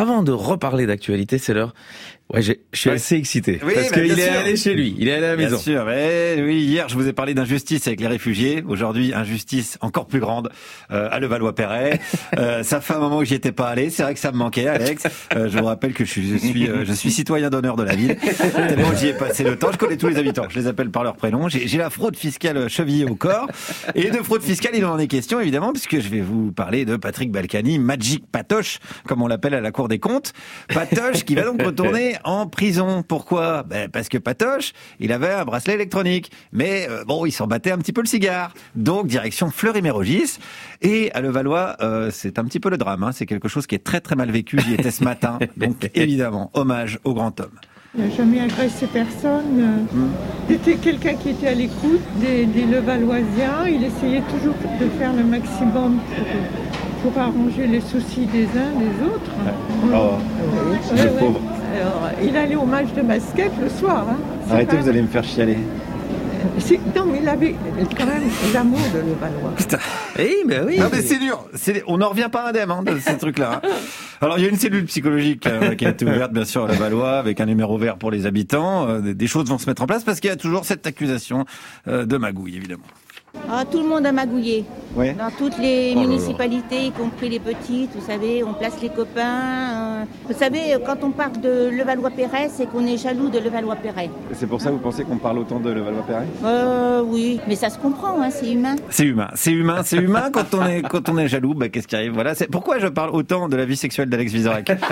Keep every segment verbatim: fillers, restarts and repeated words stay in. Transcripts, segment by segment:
avant de reparler d'actualité, c'est l'heure. Ouais, j'ai, je suis ouais. assez excité. Oui, parce qu'il est sûr. allé chez lui, il est allé à la maison. Bien sûr, mais oui, hier je vous ai parlé d'injustice avec les réfugiés. Aujourd'hui, injustice encore plus grande euh, à Levallois-Perret. euh, ça fait un moment que j'y étais pas allé. C'est vrai que ça me manquait, Alex. Euh, je vous rappelle que je suis, je suis, euh, je suis citoyen d'honneur de la ville. Tellement j'y ai passé le temps. Je connais tous les habitants. Je les appelle par leur prénom. J'ai, j'ai la fraude fiscale chevillée au corps. Et de fraude fiscale, il en est question évidemment, puisque je vais vous parler de Patrick Balkany, Magic Patoche, comme on l'appelle à la Cour des comptes. Patoche qui va donc retourner en prison. Pourquoi ? Ben parce que Patoche, il avait un bracelet électronique, mais euh, bon, il s'en battait un petit peu le cigare. Donc direction Fleury-Mérogis. Et à Levallois, euh, c'est un petit peu le drame. Hein. C'est quelque chose qui est très très mal vécu. J'y étais ce matin. Donc évidemment, hommage au grand homme. Il n'a jamais agressé personne. Mmh. C'était quelqu'un qui était à l'écoute des, des Levalloisiens. Il essayait toujours de faire le maximum pour, pour arranger les soucis des uns des autres. Oh, oui. le ouais, pauvre. Ouais. Alors, il allait au match de basket le soir. Hein. Arrêtez, vous allez me faire chialer. C'est... Non, mais il avait quand même l'amour de Levallois. Putain. Eh, mais oui. Non, mais c'est dur. C'est... On n'en revient pas indemne, hein, de ces trucs-là. Hein. Alors, il y a une cellule psychologique euh, qui a été ouverte, bien sûr, à Levallois, avec un numéro vert pour les habitants. Euh, des choses vont se mettre en place parce qu'il y a toujours cette accusation euh, de magouille, évidemment. Ah, tout le monde a magouillé. Ouais. Dans toutes les oh municipalités, y compris les petites, vous savez, on place les copains. Euh... Vous savez, quand on parle de Levallois-Perret, c'est qu'on est jaloux de Levallois-Perret. C'est pour ça que vous pensez qu'on parle autant de Levallois-Perret ? Euh, oui, mais ça se comprend, hein, c'est humain. C'est humain, c'est humain, c'est humain quand on est quand on est jaloux. Bah, qu'est-ce qui arrive ? Voilà, c'est pourquoi je parle autant de la vie sexuelle d'Alex Vizorek. eh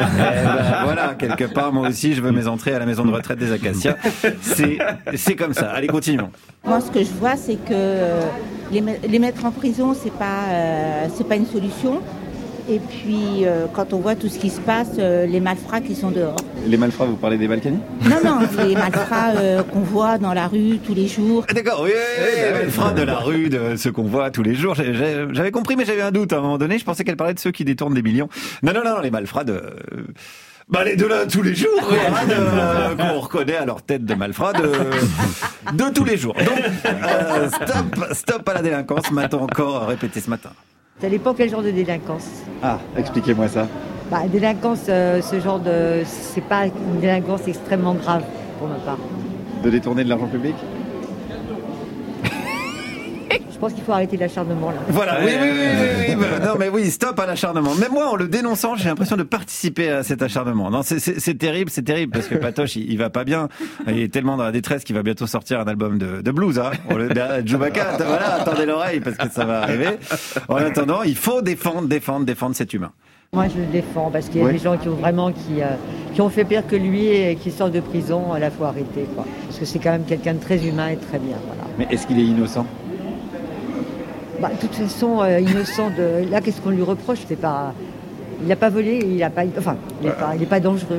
ben, voilà, quelque part, moi aussi, je veux mes entrées à la maison de retraite des Acacias. C'est c'est comme ça. Allez, continuons. Moi, ce que je vois, c'est que euh, les, les mettre en prison, c'est pas, euh, c'est pas une solution. Et puis, euh, quand on voit tout ce qui se passe, euh, les malfrats qui sont dehors. Les malfrats, vous parlez des Balkany ? Non, non, les malfrats euh, qu'on voit dans la rue tous les jours. D'accord, oui, les malfrats de la rue, de ceux qu'on voit tous les jours. J'avais compris, mais j'avais un doute à un moment donné. Je pensais qu'elle parlait de ceux qui détournent des millions. Non, non, non, les malfrats de... Bah les de là tous les jours, hein, de, qu'on reconnaît à leur tête de malfrats de, de tous les jours. Donc euh, stop, stop à la délinquance. M'a-t-on encore répété ce matin ? Ça dépend quel genre de délinquance. Ah, expliquez-moi ça. Bah délinquance, euh, ce genre de, c'est pas une délinquance extrêmement grave pour ma part. De détourner de l'argent public ? Je pense qu'il faut arrêter l'acharnement là. Voilà, oui, oui, oui, oui, oui. Bah, non, mais oui, stop à l'acharnement. Même moi, en le dénonçant, j'ai l'impression de participer à cet acharnement. Non, c'est, c'est, c'est terrible, c'est terrible, parce que Patoche, il, il va pas bien. Il est tellement dans la détresse qu'il va bientôt sortir un album de, de blues, hein. On le, Djoubaka, voilà, attendez l'oreille, parce que ça va arriver. En attendant, il faut défendre, défendre, défendre cet humain. Moi, je le défends, parce qu'il y a oui. des gens qui ont vraiment, qui, euh, qui ont fait pire que lui et qui sortent de prison, il faut arrêter, quoi. Parce que c'est quand même quelqu'un de très humain et très bien, voilà. Mais est-ce qu'il est innocent ? Bah, de toute façon, euh, innocent de... Là, qu'est-ce qu'on lui reproche ? C'est pas... Il n'a pas volé, il n'a pas... Enfin, il n'est pas, il est pas dangereux.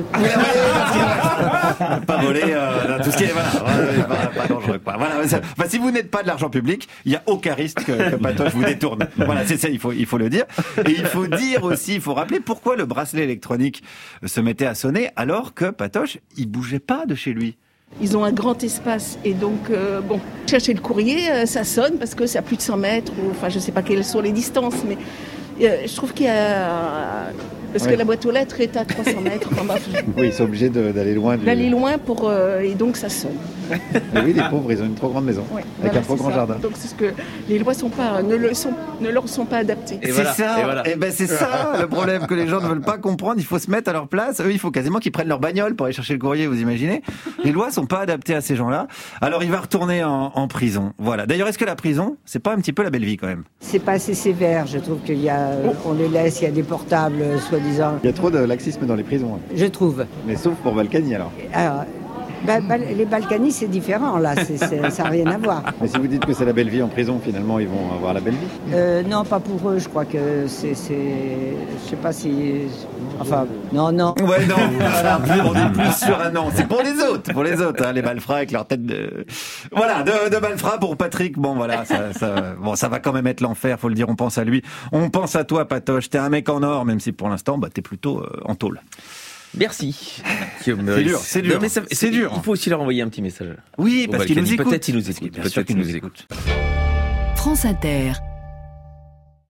Pas volé, euh, tout ce qui est... Voilà, pas, pas dangereux, quoi. Voilà, enfin, si vous n'êtes pas de l'argent public, il n'y a aucun risque que, que Patoche vous détourne. Voilà, c'est ça, il faut, il faut le dire. Et il faut dire aussi, il faut rappeler pourquoi le bracelet électronique se mettait à sonner alors que Patoche, il bougeait pas de chez lui. Ils ont un grand espace et donc, euh, bon, chercher le courrier, euh, ça sonne parce que c'est à plus de cent mètres, ou, enfin je ne sais pas quelles sont les distances, mais euh, je trouve qu'il y a... Parce oui. que la boîte aux lettres est à trois cents mètres. Enfin, bref, oui, ils sont obligés de, d'aller loin. Du... D'aller loin pour, euh, et donc ça sonne. Mais oui, les pauvres, ils ont une trop grande maison, oui, avec voilà, un trop grand ça. jardin. Donc c'est ce que les lois sont pas, ne, le sont, ne leur sont pas adaptées. Et c'est voilà, ça, et, voilà. et ben c'est ça le problème que les gens ne veulent pas comprendre. Il faut se mettre à leur place. Eux, il faut quasiment qu'ils prennent leur bagnole pour aller chercher le courrier, vous imaginez ? Les lois sont pas adaptées à ces gens-là. Alors il va retourner en, en prison. Voilà. D'ailleurs, est-ce que la prison, c'est pas un petit peu la belle vie quand même ? C'est pas assez sévère. Je trouve qu'il y a, oh. on les laisse, il y a des portables, soi-disant. Il y a trop de laxisme dans les prisons. Hein. Je trouve. Mais sauf pour Balkany alors. Alors, bah, bah, les Balkany c'est différent là, c'est, c'est, ça n'a rien à voir. Mais si vous dites que c'est la belle vie en prison, finalement ils vont avoir la belle vie. euh, Non, pas pour eux, je crois que c'est, c'est... je sais pas si... Enfin, non, non. Ouais, non, voilà, on est plus sur un non. C'est pour les autres, pour les autres, hein, les malfrats avec leur tête de... Voilà, de, de malfrats pour Patrick. Bon, voilà, ça, ça, bon, ça va quand même être l'enfer, faut le dire, on pense à lui. On pense à toi, Patoche, t'es un mec en or, même si pour l'instant, bah, t'es plutôt euh, en tôle. Merci. C'est dur, c'est dur. Non, mais ça, c'est, c'est dur. Il faut aussi leur envoyer un petit message. Oui, parce qu'ils nous écoutent. Peut-être qu'ils nous écoutent. Bien sûr qu'ils nous écoutent. France Inter.